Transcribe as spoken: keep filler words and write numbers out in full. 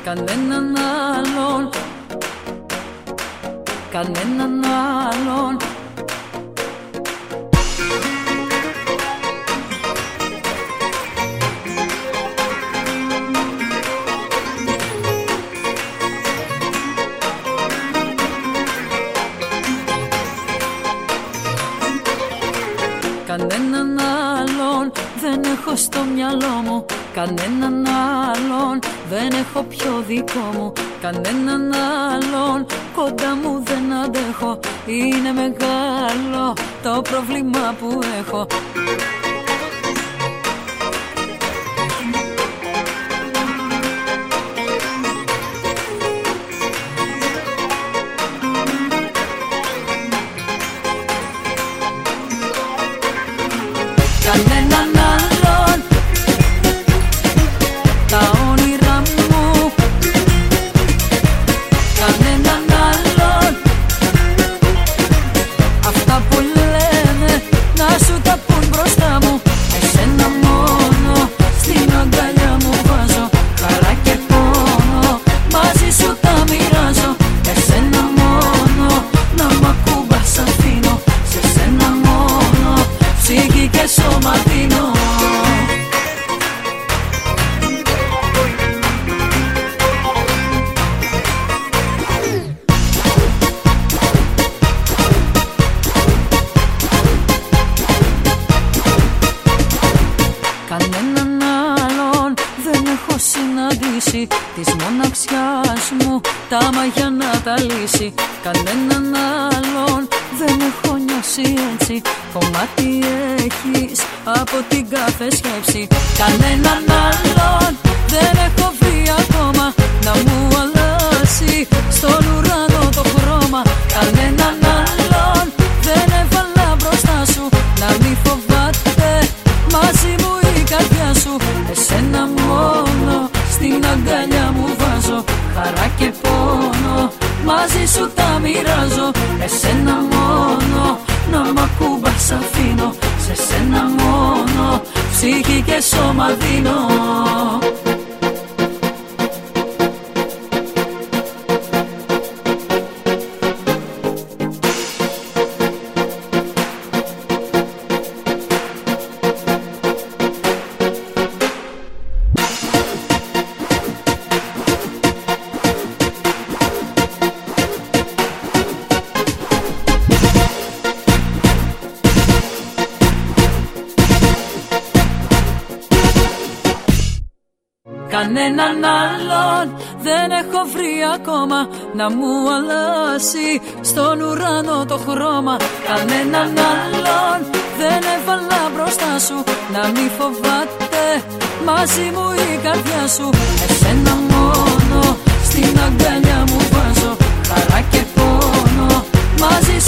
κανέναν άλλον, κανέναν άλλον. Κανέναν άλλον δεν έχω στο μυαλό μου, κανέναν άλλον δεν έχω πιο δικό μου, κανέναν άλλον κοντά μου δεν αντέχω. Είναι μεγάλο το πρόβλημα που έχω. Κανέναν άλλον τα όνειρά μου, κανέναν άλλον αυτά που λένε να σου τα πουν μπροστά μου. Εσένα μόνο στην αγκαλιά μου βάζω, χαρά και πόνο μαζί σου τα μοιράζω. Εσένα μόνο να μ' ακουμπάς αφήνω, σε σένα μόνο ψυχή και σώμα δίνω. Κανέναν άλλον δεν έχω συναντήσει, της μοναξιάς μου τα μαγιά να τα λύσει. Κανέναν άλλον δεν έχω νιώσει έτσι, κομμάτι έχεις από την κάθε σκέψη. Κανέναν άλλον δεν έχω βρει ακόμα να μου αλλάσει στον ουρανό το χρώμα. Κανέναν άλλον δεν έβαλα μπροστά σου να μη φοβάται μαζί μου η καρδιά σου. Εσένα μόνο στην αγκαλιά μου βάζω, χαρά και πόνο μαζί σου τα μοιράζω. Εσένα μόνο να μ' ακουμπάς αφήνω, σε σένα μόνο ψυχή και σώμα δίνω. Κανέναν άλλον δεν έχω βρει ακόμα να μου αλλάσει στον ουρανό το χρώμα. Κανέναν άλλον δεν έβαλα μπροστά σου να μη φοβάται μαζί μου η καρδιά σου. Εσένα μόνο στην αγκαλιά μου βάζω, χαρά και πόνο μαζί